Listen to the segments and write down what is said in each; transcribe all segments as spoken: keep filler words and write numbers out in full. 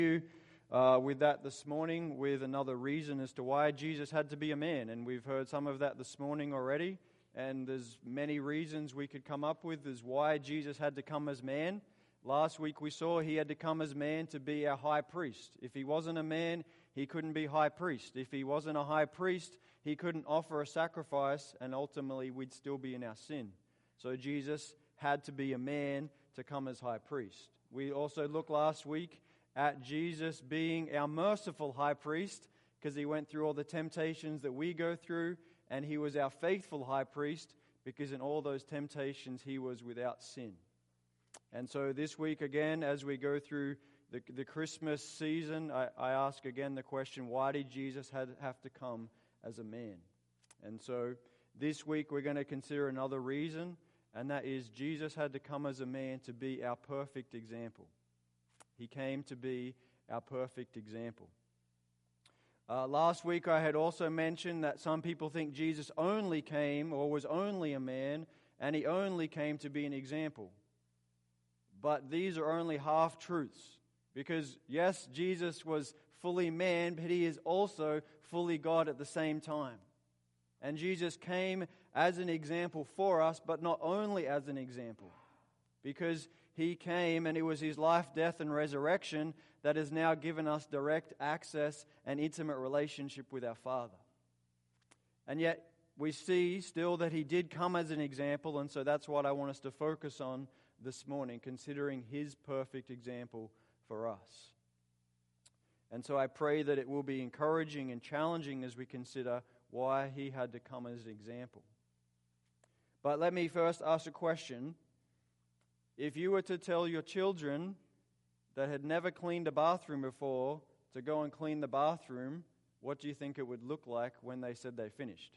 you uh, with that this morning with another reason as to why Jesus had to be a man. And we've heard some of that this morning already. And there's many reasons we could come up with as why Jesus had to come as man. Last week we saw he had to come as man to be our high priest. If he wasn't a man, he couldn't be high priest. If he wasn't a high priest, he couldn't offer a sacrifice, and ultimately we'd still be in our sin. So Jesus had to be a man to come as high priest. We also looked last week at Jesus being our merciful high priest, because he went through all the temptations that we go through, and he was our faithful high priest because in all those temptations he was without sin. And so this week again, as we go through the, the Christmas season, I, I ask again the question, why did Jesus had, have to come as a man? And so this week we're going to consider another reason, and that is Jesus had to come as a man to be our perfect example. He came to be our perfect example. Uh, last week I had also mentioned that some people think Jesus only came or was only a man, and he only came to be an example. But these are only half-truths, because yes, Jesus was fully man, but he is also fully God at the same time. And Jesus came as an example for us, but not only as an example, because he came and it was his life, death, and resurrection that has now given us direct access and intimate relationship with our Father. And yet we see still that he did come as an example, and so that's what I want us to focus on this morning, considering his perfect example for us. And so I pray that it will be encouraging and challenging as we consider why he had to come as an example. But let me first ask a question. If you were to tell your children that had never cleaned a bathroom before to go and clean the bathroom, what do you think it would look like when they said they finished?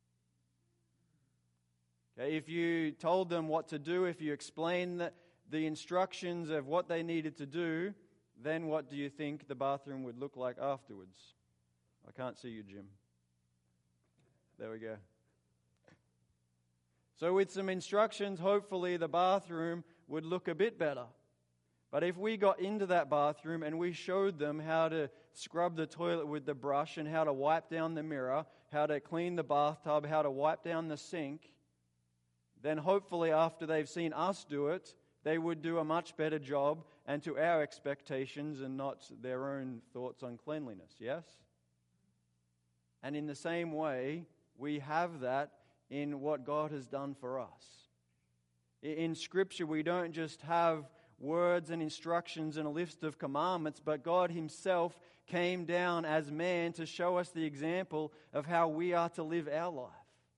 Okay, if you told them what to do, if you explained the, the instructions of what they needed to do, then what do you think the bathroom would look like afterwards? I can't see you, Jim. There we go. So with some instructions, hopefully the bathroom would look a bit better. But if we got into that bathroom and we showed them how to scrub the toilet with the brush and how to wipe down the mirror, how to clean the bathtub, how to wipe down the sink, then hopefully after they've seen us do it, they would do a much better job and to our expectations and not their own thoughts on cleanliness, yes? And in the same way, we have that in what God has done for us. In Scripture, we don't just have words and instructions and a list of commandments, but God himself came down as man to show us the example of how we are to live our life.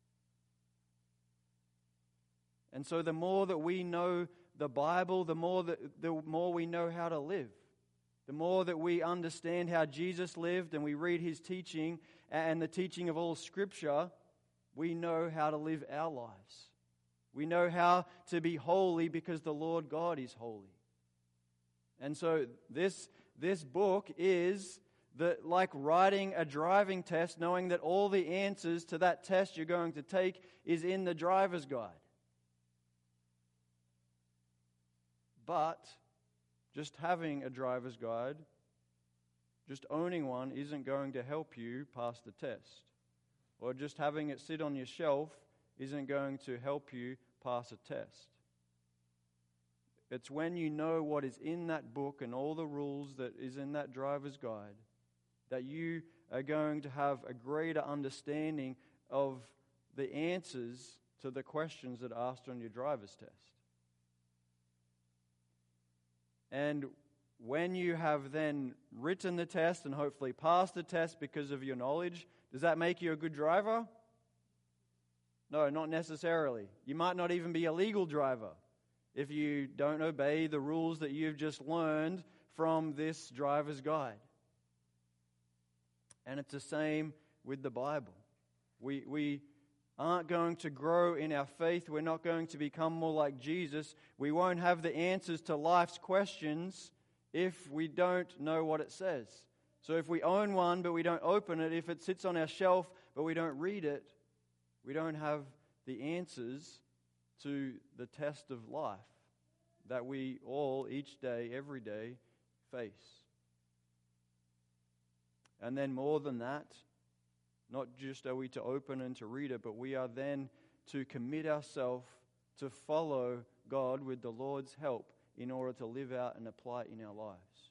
And so the more that we know the Bible, the more that, the more we know how to live. The more that we understand how Jesus lived and we read his teaching and the teaching of all Scripture, we know how to live our lives. We know how to be holy because the Lord God is holy. And so this, this book is the, like writing a driving test, knowing that all the answers to that test you're going to take is in the driver's guide. But just having a driver's guide, just owning one, isn't going to help you pass the test. Or just having it sit on your shelf isn't going to help you pass a test. It's when you know what is in that book and all the rules that is in that driver's guide that you are going to have a greater understanding of the answers to the questions that are asked on your driver's test. And when you have then written the test and hopefully passed the test because of your knowledge, does that make you a good driver? No, not necessarily. You might not even be a legal driver if you don't obey the rules that you've just learned from this driver's guide. And it's the same with the Bible. We, we aren't going to grow in our faith. We're not going to become more like Jesus. We won't have the answers to life's questions if we don't know what it says. So if we own one but we don't open it, if it sits on our shelf but we don't read it, we don't have the answers to the test of life that we all, each day, every day, face. And then more than that, not just are we to open and to read it, but we are then to commit ourselves to follow God with the Lord's help in order to live out and apply it in our lives.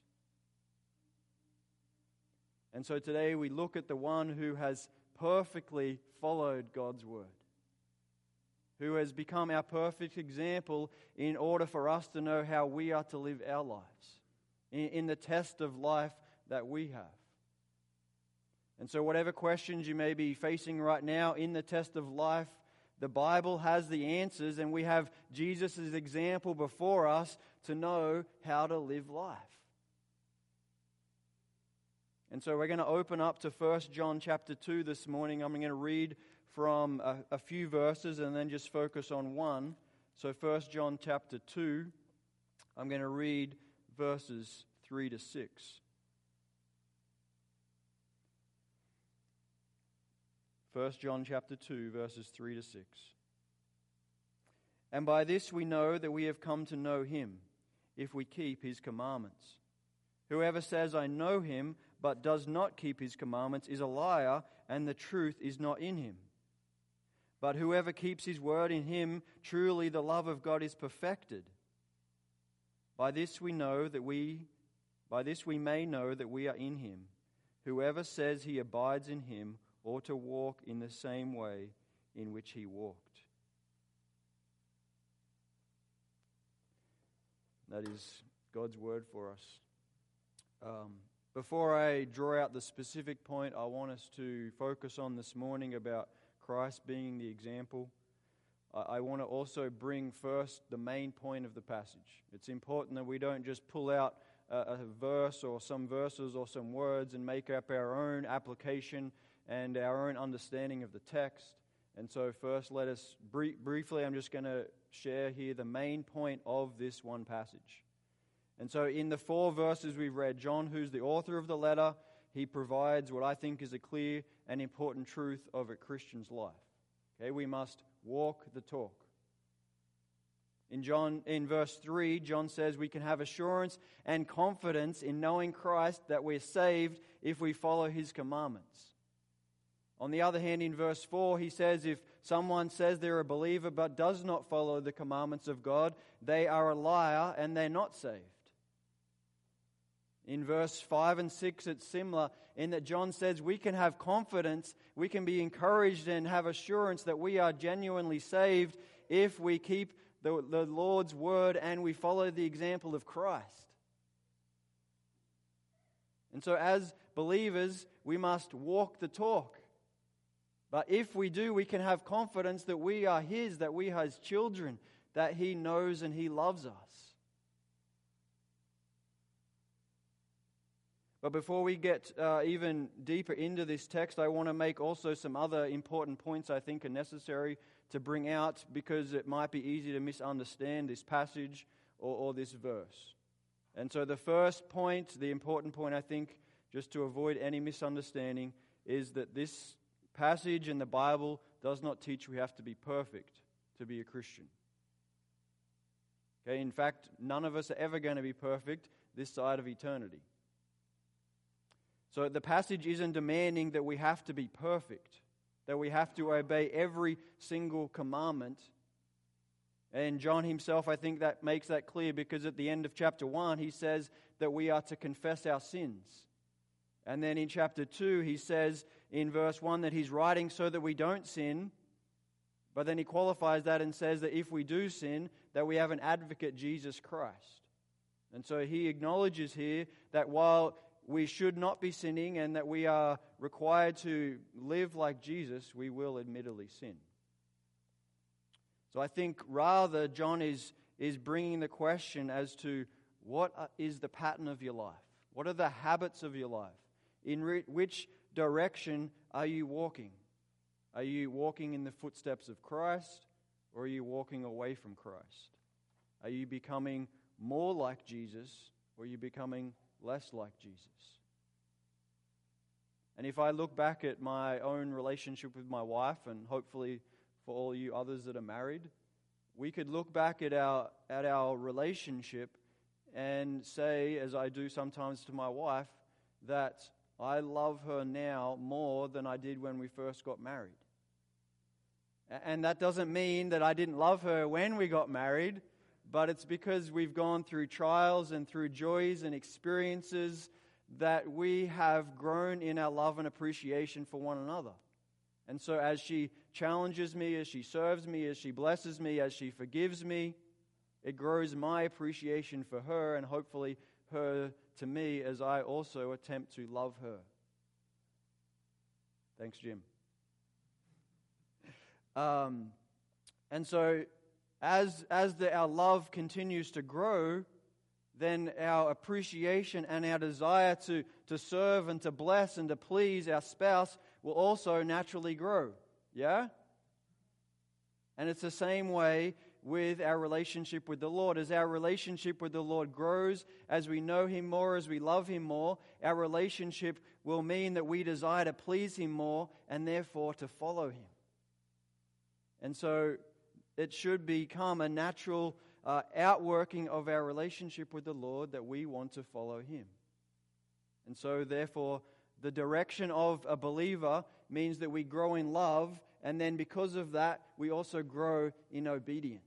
And so today we look at the one who has perfectly followed God's word, who has become our perfect example in order for us to know how we are to live our lives in, in the test of life that we have. And so whatever questions you may be facing right now in the test of life, the Bible has the answers, and we have Jesus' example before us to know how to live life. And so we're going to open up to First John chapter two this morning. I'm going to read from a, a few verses and then just focus on one. So First John chapter two, I'm going to read verses three to six. First John chapter two, verses three to six. And by this we know that we have come to know him, if we keep his commandments. Whoever says, I know him, but does not keep his commandments, is a liar, and the truth is not in him. But whoever keeps his word, in him truly the love of God is perfected. By this we know that we, by this we may know that we are in him. Whoever says he abides in him ought to walk in the same way in which he walked. That is God's word for us. Um, before I draw out the specific point I want us to focus on this morning about Christ being the example, I, I want to also bring first the main point of the passage. It's important that we don't just pull out a, a verse or some verses or some words and make up our own application and our own understanding of the text. And so first let us, brief, briefly, I'm just going to share here the main point of this one passage. And so in the four verses we've read, John, who's the author of the letter, he provides what I think is a clear and important truth of a Christian's life. Okay, we must walk the talk. In John, in verse three, John says we can have assurance and confidence in knowing Christ, that we're saved if we follow his commandments. On the other hand, in verse four, he says if someone says they're a believer but does not follow the commandments of God, they are a liar and they're not saved. In verse five and six, it's similar in that John says we can have confidence, we can be encouraged and have assurance that we are genuinely saved if we keep the, the Lord's word and we follow the example of Christ. And so as believers, we must walk the talk. But if we do, we can have confidence that we are his, that we are his children, that he knows and he loves us. But before we get uh, even deeper into this text, I want to make also some other important points I think are necessary to bring out, because it might be easy to misunderstand this passage or, or this verse. And so the first point, the important point I think, just to avoid any misunderstanding, is that this passage in the Bible does not teach we have to be perfect to be a Christian. Okay, in fact, none of us are ever going to be perfect this side of eternity. So the passage isn't demanding that we have to be perfect, that we have to obey every single commandment. And John himself, I think that makes that clear, because at the end of chapter one, he says that we are to confess our sins. And then in chapter two, he says in verse one that he's writing so that we don't sin. But then he qualifies that and says that if we do sin, that we have an advocate, Jesus Christ. And so he acknowledges here that while we should not be sinning and that we are required to live like Jesus, we will admittedly sin. So I think rather John is, is bringing the question as to what is the pattern of your life? What are the habits of your life? In re- which direction are you walking? Are you walking in the footsteps of Christ, or are you walking away from Christ? Are you becoming more like Jesus, or are you becoming less like Jesus? And if I look back at my own relationship with my wife, and hopefully for all you others that are married, we could look back at our at our relationship and say, as I do sometimes to my wife, that I love her now more than I did when we first got married. And that doesn't mean that I didn't love her when we got married, but it's because we've gone through trials and through joys and experiences that we have grown in our love and appreciation for one another. And so as she challenges me, as she serves me, as she blesses me, as she forgives me, it grows my appreciation for her and hopefully her to me as I also attempt to love her. Thanks, Jim. Um, and so as, as the, our love continues to grow, then our appreciation and our desire to, to serve and to bless and to please our spouse will also naturally grow. Yeah? And it's the same way with our relationship with the Lord. As our relationship with the Lord grows, as we know Him more, as we love Him more, our relationship will mean that we desire to please Him more and therefore to follow Him. And so it should become a natural uh, outworking of our relationship with the Lord that we want to follow Him. And so therefore, the direction of a believer means that we grow in love, and then because of that, we also grow in obedience.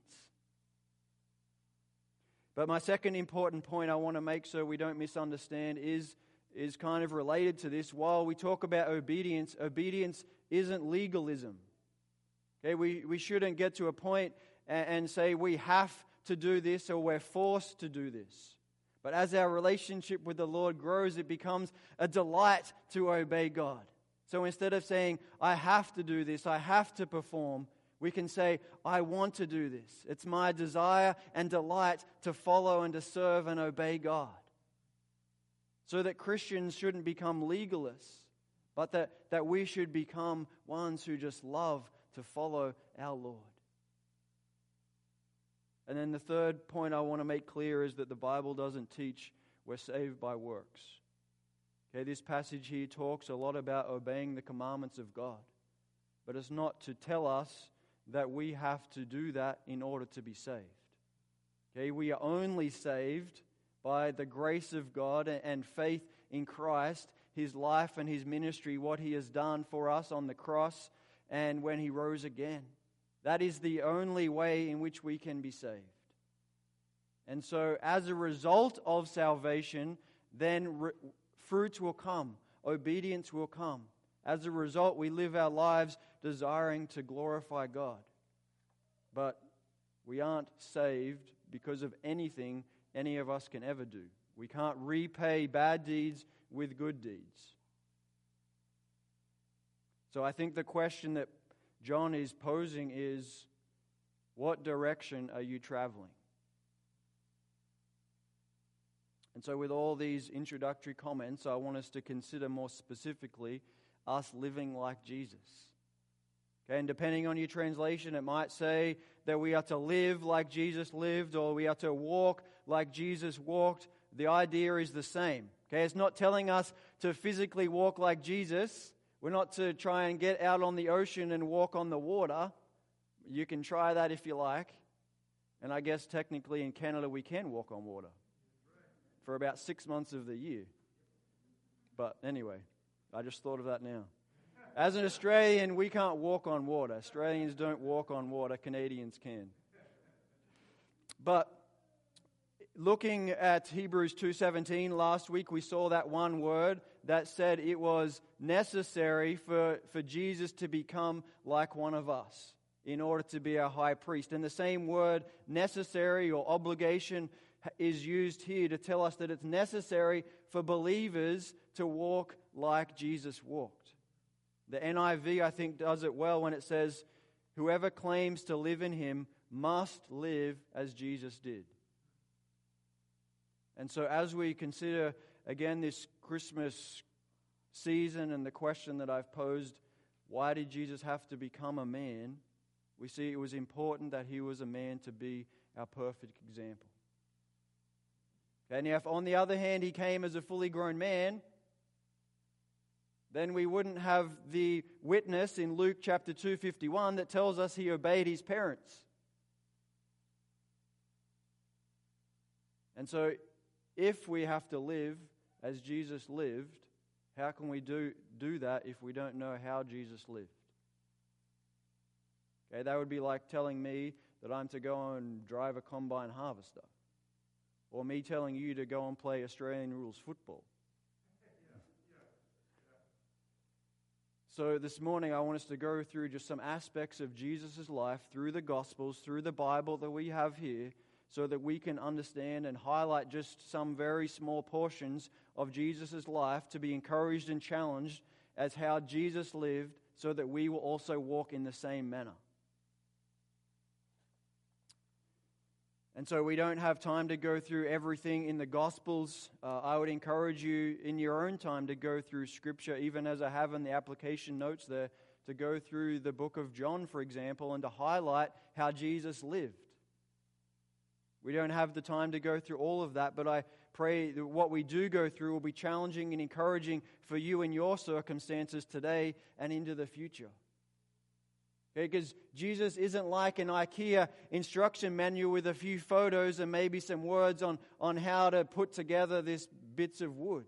But my second important point I want to make so we don't misunderstand is, is kind of related to this. While we talk about obedience, obedience isn't legalism. Okay, we, we shouldn't get to a point and, and say we have to do this or we're forced to do this. But as our relationship with the Lord grows, it becomes a delight to obey God. So instead of saying, I have to do this, I have to perform, we can say, I want to do this. It's my desire and delight to follow and to serve and obey God. So that Christians shouldn't become legalists, but that, that we should become ones who just love to follow our Lord. And then the third point I want to make clear is that the Bible doesn't teach we're saved by works. Okay, this passage here talks a lot about obeying the commandments of God. But it's not to tell us that we have to do that in order to be saved. Okay, we are only saved by the grace of God and faith in Christ, His life and His ministry, what He has done for us on the cross and when He rose again. That is the only way in which we can be saved. And so as a result of salvation, then re- fruits will come, obedience will come. As a result, we live our lives desiring to glorify God. But we aren't saved because of anything any of us can ever do. We can't repay bad deeds with good deeds. So I think the question that John is posing is, what direction are you traveling? And so with all these introductory comments, I want us to consider more specifically us living like Jesus. Okay, and depending on your translation, it might say that we are to live like Jesus lived, or we are to walk like Jesus walked. The idea is the same. Okay, it's not telling us to physically walk like Jesus. We're not to try and get out on the ocean and walk on the water. You can try that if you like. And I guess technically in Canada we can walk on water for about six months of the year. But anyway, I just thought of that now. As an Australian, we can't walk on water. Australians don't walk on water. Canadians can. But looking at Hebrews two seventeen, last week we saw that one word that said it was necessary for, for Jesus to become like one of us in order to be our high priest. And the same word, necessary or obligation, is used here to tell us that it's necessary for believers to walk like Jesus walked. The N I V, I think, does it well when it says, whoever claims to live in Him must live as Jesus did. And so as we consider, again, this Christmas season and the question that I've posed, why did Jesus have to become a man? We see it was important that He was a man to be our perfect example. And if, on the other hand, He came as a fully grown man, then we wouldn't have the witness in Luke chapter two fifty-one that tells us He obeyed His parents. And so, if we have to live as Jesus lived, How can we do, do that if we don't know how Jesus lived? Okay, that would be like telling me that I'm to go and drive a combine harvester, or me telling you to go and play Australian rules football. So this morning I want us to go through just some aspects of Jesus' life through the Gospels, through the Bible that we have here, so that we can understand and highlight just some very small portions of Jesus' life to be encouraged and challenged as how Jesus lived, so that we will also walk in the same manner. And so we don't have time to go through everything in the Gospels. Uh, I would encourage you in your own time to go through Scripture, even as I have in the application notes there, to go through the book of John, for example, and to highlight how Jesus lived. We don't have the time to go through all of that, but I pray that what we do go through will be challenging and encouraging for you in your circumstances today and into the future. Because Jesus isn't like an IKEA instruction manual with a few photos and maybe some words on, on how to put together these bits of wood.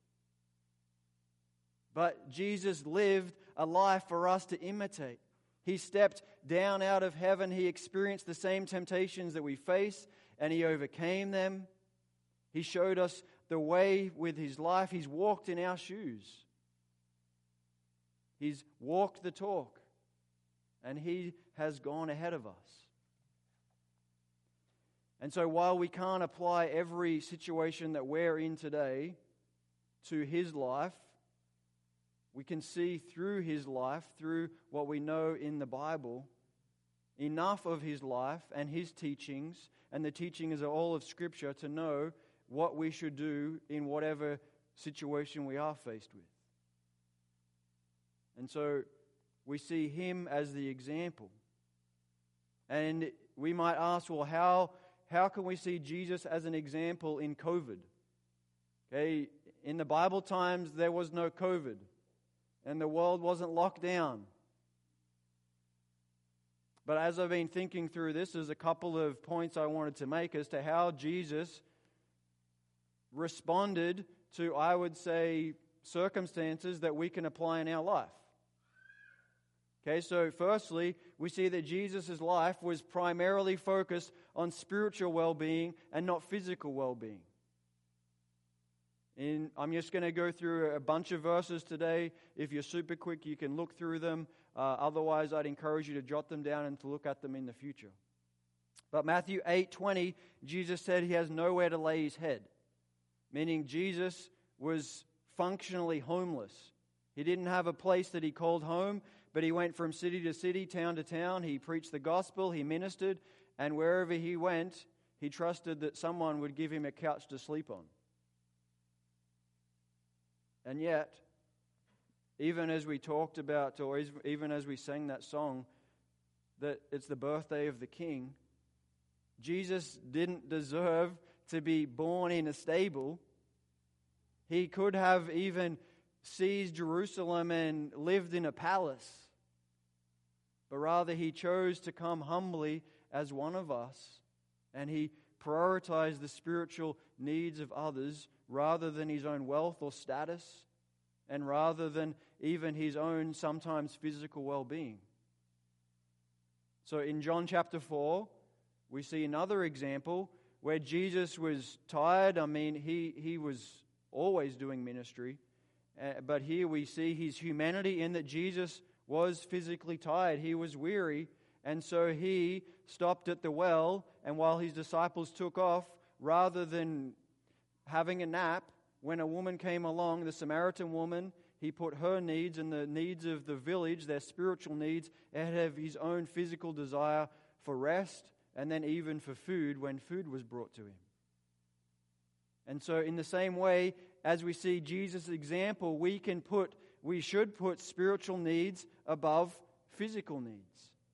But Jesus lived a life for us to imitate. He stepped down out of heaven. He experienced the same temptations that we face, and He overcame them. He showed us the way with His life. He's walked in our shoes. He's walked the talk. And He has gone ahead of us. And so while we can't apply every situation that we're in today to His life, we can see through His life, through what we know in the Bible, enough of His life and His teachings and the teachings of all of Scripture to know what we should do in whatever situation we are faced with. And so we see Him as the example. And we might ask, well, how, how can we see Jesus as an example in COVID? Okay, in the Bible times, there was no COVID. And the world wasn't locked down. But as I've been thinking through this, there's a couple of points I wanted to make as to how Jesus responded to, I would say, circumstances that we can apply in our life. Okay, so firstly, we see that Jesus' life was primarily focused on spiritual well-being and not physical well-being. In, I'm just going to go through a bunch of verses today. If you're super quick, you can look through them. Uh, otherwise, I'd encourage you to jot them down and to look at them in the future. But Matthew eight twenty, Jesus said He has nowhere to lay His head, meaning Jesus was functionally homeless. He didn't have a place that He called home, but He went from city to city, town to town. He preached the gospel, He ministered, and wherever He went, He trusted that someone would give Him a couch to sleep on. And yet, even as we talked about, or even as we sang that song, that it's the birthday of the King, Jesus didn't deserve to be born in a stable. He could have even seized Jerusalem and lived in a palace. But rather, He chose to come humbly as one of us, and He prioritized the spiritual needs of others rather than His own wealth or status, and rather than even His own sometimes physical well-being. So in John chapter four, we see another example where Jesus was tired. I mean, He, he was always doing ministry, uh, but here we see His humanity in that Jesus was physically tired. He was weary, and so He stopped at the well, and while His disciples took off, rather than having a nap, when a woman came along, the Samaritan woman, He put her needs and the needs of the village, their spiritual needs, ahead of His own physical desire for rest, and then even for food when food was brought to Him. And so in the same way, as we see Jesus' example, we can put, we should put spiritual needs above physical needs.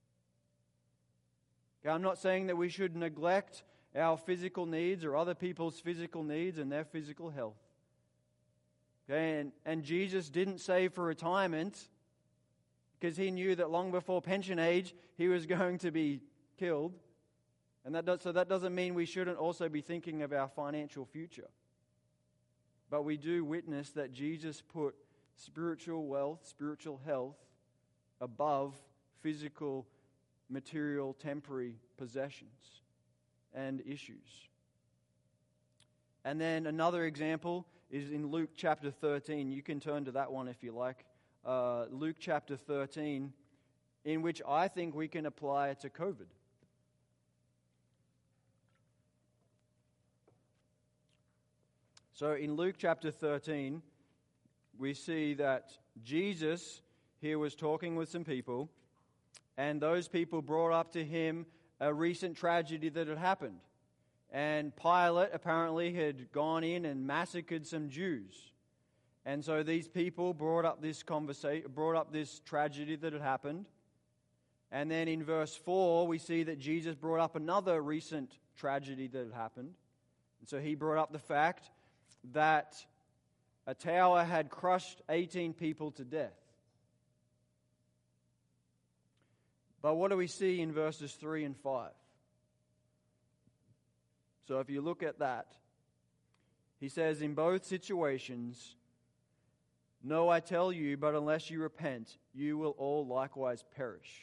Okay, I'm not saying that we should neglect our physical needs or other people's physical needs and their physical health. Okay, and, and Jesus didn't save for retirement because He knew that long before pension age, He was going to be killed. And that does, so that doesn't mean we shouldn't also be thinking of our financial future. But we do witness that Jesus put spiritual wealth, spiritual health, above physical, material, temporary possessions and issues. And then another example is in Luke chapter thirteen. You can turn to that one if you like. Uh, Luke chapter thirteen, in which I think we can apply it to COVID. So in Luke chapter thirteen, we see that Jesus here was talking with some people, and those people brought up to him a recent tragedy that had happened. And Pilate apparently had gone in and massacred some Jews. And so these people brought up this conversation, brought up this tragedy that had happened. And then in verse four, we see that Jesus brought up another recent tragedy that had happened. And so he brought up the fact that a tower had crushed eighteen people to death. But what do we see in verses three and five? So if you look at that, he says, in both situations, no, I tell you, but unless you repent, you will all likewise perish.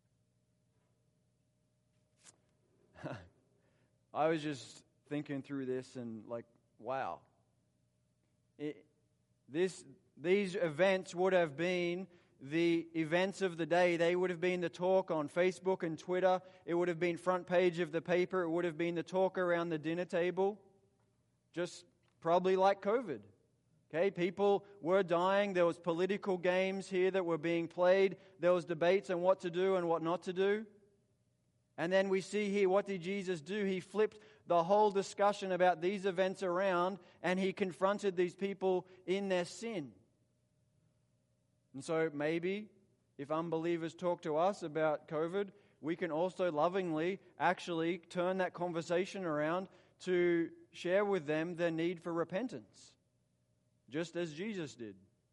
I was just thinking through this and like, wow. It, this, these events would have been the events of the day. They would have been the talk on Facebook and Twitter. It would have been front page of the paper. It would have been the talk around the dinner table. Just probably like COVID. Okay, people were dying. There was political games here that were being played. There was debates on what to do and what not to do. And then we see here, what did Jesus do? He flipped the whole discussion about these events around, and he confronted these people in their sin. And so maybe if unbelievers talk to us about COVID, we can also lovingly actually turn that conversation around to share with them the need for repentance, just as Jesus did.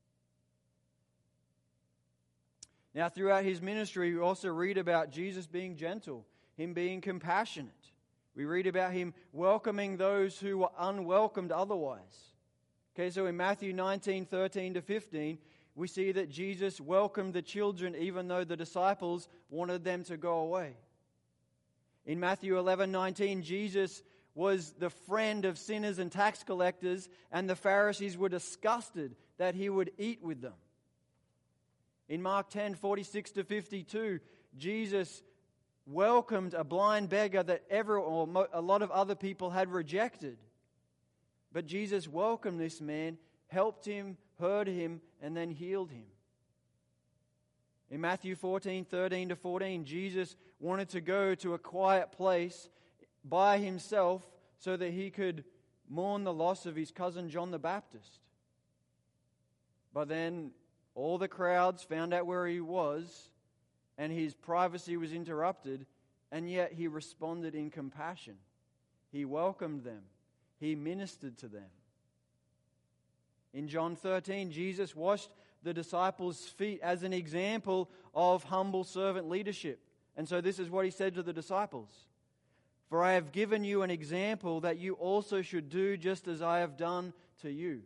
Now, throughout his ministry, we also read about Jesus being gentle, him being compassionate. We read about him welcoming those who were unwelcomed otherwise. Okay, so in Matthew nineteen, thirteen to fifteen, we see that Jesus welcomed the children even though the disciples wanted them to go away. In Matthew eleven, nineteen, Jesus was the friend of sinners and tax collectors, and the Pharisees were disgusted that he would eat with them. In Mark ten, forty-six to fifty-two, Jesus welcomed a blind beggar that every, or a lot of other people had rejected. But Jesus welcomed this man, helped him, heard him, and then healed him. In Matthew fourteen, thirteen to fourteen, Jesus wanted to go to a quiet place by himself so that he could mourn the loss of his cousin John the Baptist. But then all the crowds found out where he was, and his privacy was interrupted, and yet he responded in compassion. He welcomed them. He ministered to them. In John thirteen, Jesus washed the disciples' feet as an example of humble servant leadership. And so this is what he said to the disciples. For I have given you an example that you also should do just as I have done to you.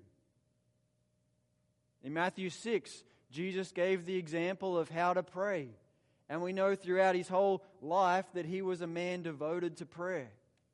In Matthew six, Jesus gave the example of how to pray. And we know throughout his whole life that he was a man devoted to prayer.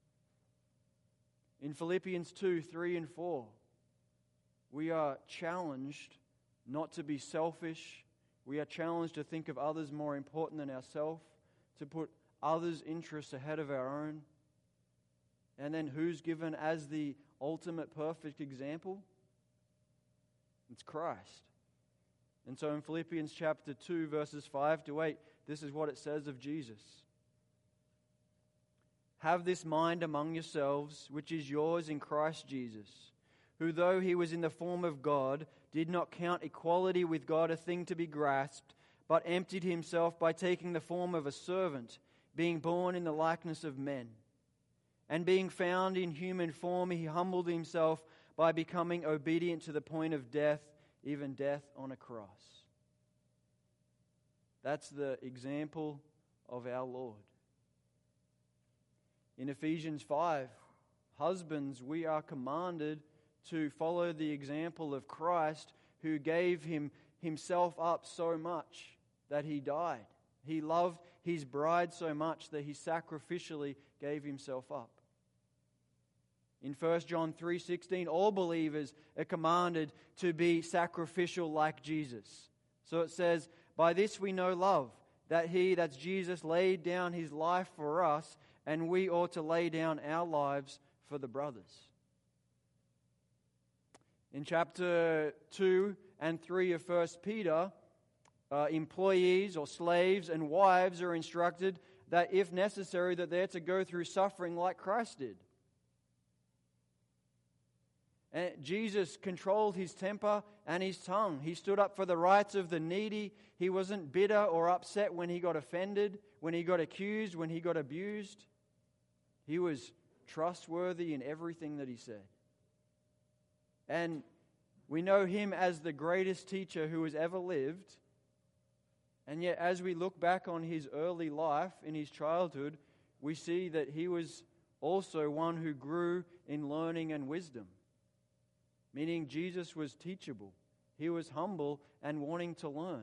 In Philippians two, three and four, we are challenged not to be selfish. We are challenged to think of others more important than ourselves, to put others' interests ahead of our own. And then who's given as the ultimate perfect example? It's Christ. And so in Philippians chapter two, verses five to eight, this is what it says of Jesus. Have this mind among yourselves, which is yours in Christ Jesus, who though he was in the form of God, did not count equality with God a thing to be grasped, but emptied himself by taking the form of a servant, being born in the likeness of men. And being found in human form, he humbled himself by becoming obedient to the point of death, even death on a cross. That's the example of our Lord. In Ephesians five, husbands, we are commanded to follow the example of Christ, who gave him himself up so much that he died. He loved his bride so much that he sacrificially gave himself up. In First John three sixteen, all believers are commanded to be sacrificial like Jesus. So it says, "By this we know love, that he," that's Jesus, "laid down his life for us, and we ought to lay down our lives for the brothers." In chapter two and three of First Peter, uh, employees or slaves and wives are instructed that if necessary, that they're to go through suffering like Christ did. And Jesus controlled his temper and his tongue. He stood up for the rights of the needy. He wasn't bitter or upset when he got offended, when he got accused, when he got abused. He was trustworthy in everything that he said. And we know him as the greatest teacher who has ever lived. And yet, as we look back on his early life, in his childhood, we see that he was also one who grew in learning and wisdom. Meaning Jesus was teachable. He was humble and wanting to learn.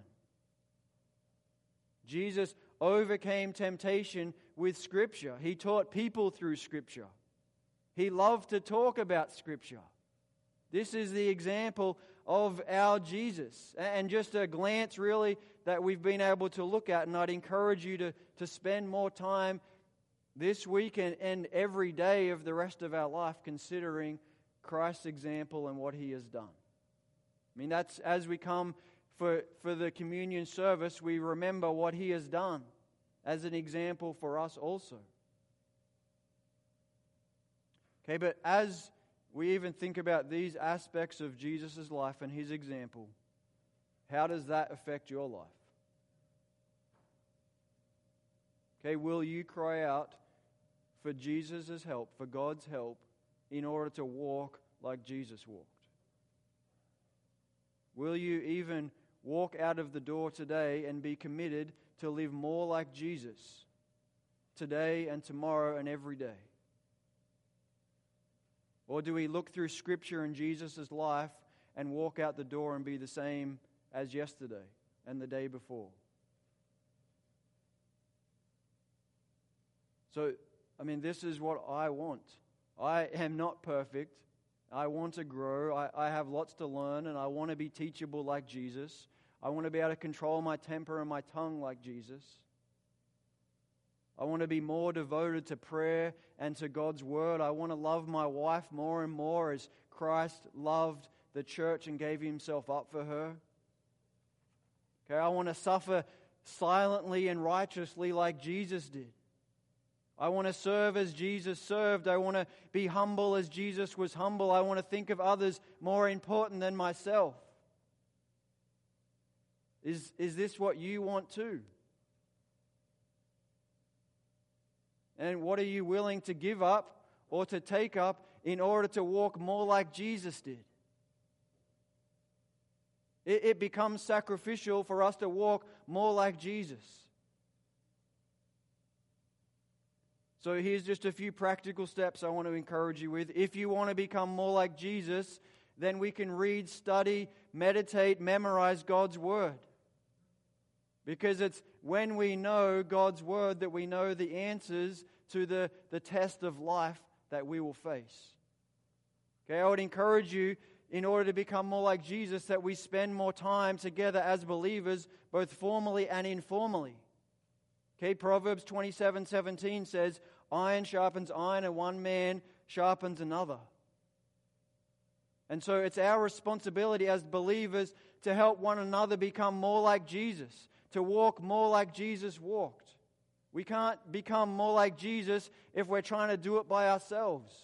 Jesus overcame temptation with Scripture. He taught people through Scripture. He loved to talk about Scripture. This is the example of our Jesus. And just a glance really that we've been able to look at, and I'd encourage you to, to spend more time this week and, and every day of the rest of our life considering Christ's example and what he has done. I mean, that's as we come for, for the communion service, we remember what he has done as an example for us also. Okay, but as we even think about these aspects of Jesus' life and his example, how does that affect your life? Okay, will you cry out for Jesus' help, for God's help, in order to walk like Jesus walked? Will you even walk out of the door today and be committed to live more like Jesus today and tomorrow and every day? Or do we look through Scripture and Jesus' life and walk out the door and be the same as yesterday and the day before? So, I mean, this is what I want. I am not perfect. I want to grow. I, I have lots to learn, and I want to be teachable like Jesus. I want to be able to control my temper and my tongue like Jesus. I want to be more devoted to prayer and to God's Word. I want to love my wife more and more as Christ loved the church and gave himself up for her. Okay, I want to suffer silently and righteously like Jesus did. I want to serve as Jesus served. I want to be humble as Jesus was humble. I want to think of others more important than myself. Is, is this what you want too? And what are you willing to give up or to take up in order to walk more like Jesus did? It, it becomes sacrificial for us to walk more like Jesus. So here's just a few practical steps I want to encourage you with. If you want to become more like Jesus, then we can read, study, meditate, memorize God's Word. Because it's when we know God's Word that we know the answers to the, the test of life that we will face. Okay, I would encourage you, in order to become more like Jesus, that we spend more time together as believers, both formally and informally. Okay, Proverbs twenty-seven seventeen says, "Iron sharpens iron, and one man sharpens another." And so it's our responsibility as believers to help one another become more like Jesus, to walk more like Jesus walked. We can't become more like Jesus if we're trying to do it by ourselves.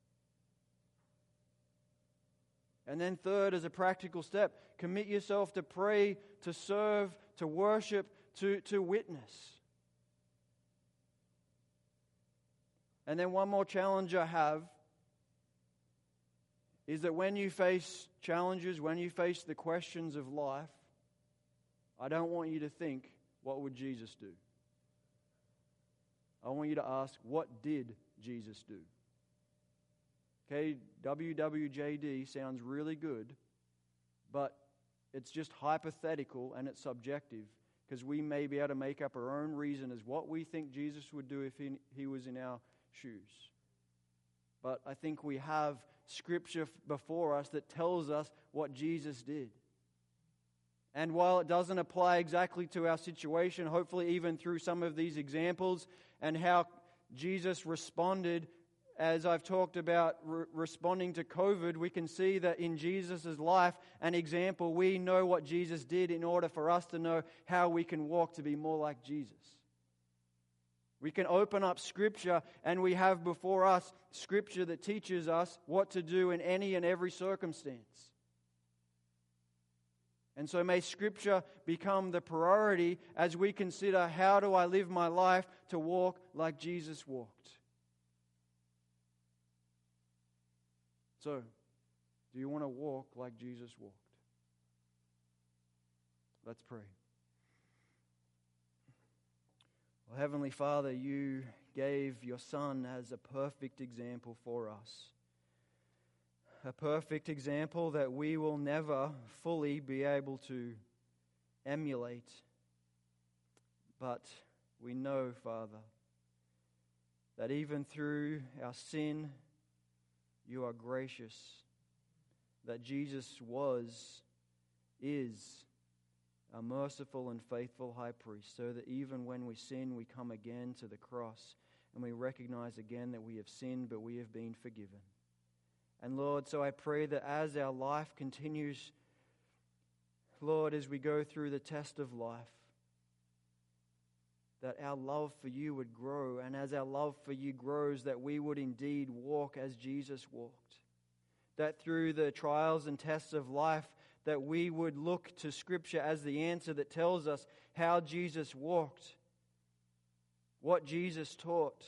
And then third, as a practical step, commit yourself to pray, to serve, to worship, to, to witness. And then one more challenge I have is that when you face challenges, when you face the questions of life, I don't want you to think, what would Jesus do? I want you to ask, what did Jesus do? Okay, W W J D sounds really good, but It's just hypothetical and it's subjective, because we may be able to make up our own reason as what we think Jesus would do if he, he was in our shoes. But I think we have Scripture before us that tells us what Jesus did. And while it doesn't apply exactly to our situation, hopefully even through some of these examples and how Jesus responded, as I've talked about re- responding to COVID, we can see that in Jesus' life, an example, we know what Jesus did in order for us to know how we can walk to be more like Jesus. We can open up Scripture, and we have before us Scripture that teaches us what to do in any and every circumstance. And so may Scripture become the priority as we consider, how do I live my life to walk like Jesus walked? So, do you want to walk like Jesus walked? Let's pray. Well, Heavenly Father, you gave your Son as a perfect example for us. A perfect example that we will never fully be able to emulate. But we know, Father, that even through our sin, you are gracious. That Jesus was, is a merciful and faithful high priest, so that even when we sin, we come again to the cross and we recognize again that we have sinned, but we have been forgiven. And Lord, so I pray that as our life continues, Lord, as we go through the test of life, that our love for you would grow, and as our love for you grows, that we would indeed walk as Jesus walked. That through the trials and tests of life, that we would look to Scripture as the answer that tells us how Jesus walked, what Jesus taught,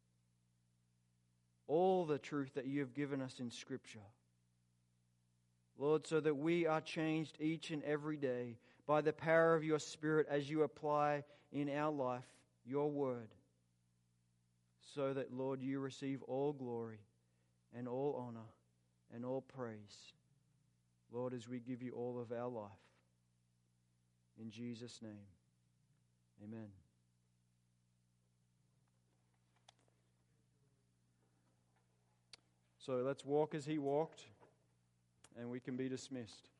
all the truth that you have given us in Scripture. Lord, so that we are changed each and every day by the power of your Spirit as you apply in our life your word. So that, Lord, you receive all glory and all honor and all praise. Lord, as we give you all of our life. In Jesus' name, amen. So let's walk as he walked, and we can be dismissed.